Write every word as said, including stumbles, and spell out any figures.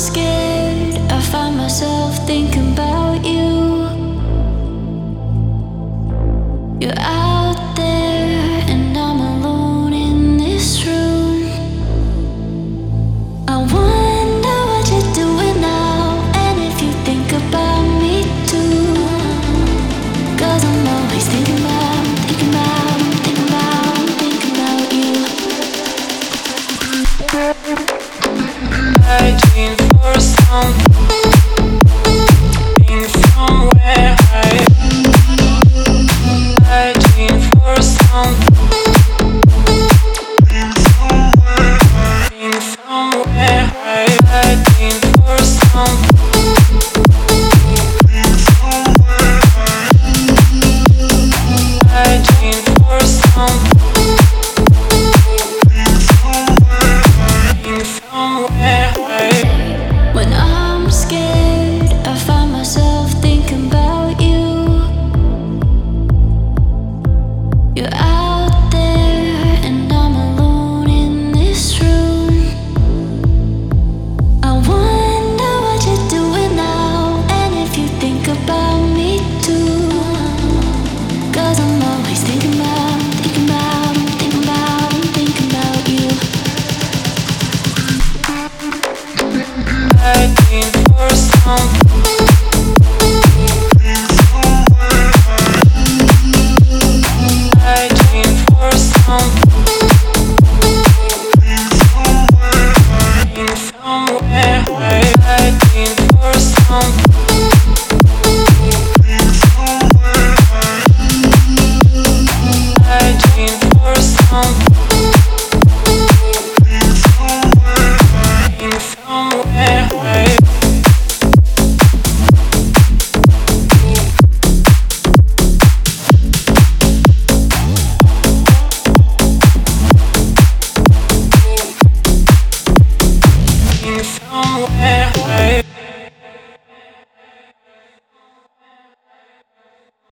scared. I find myself thinking about you. You're out there and I'm alone in this room. I wonder what you're doing now, and if you think about me too. Cause I'm always thinking about, thinking about, thinking about, thinking about you. Waiting for something.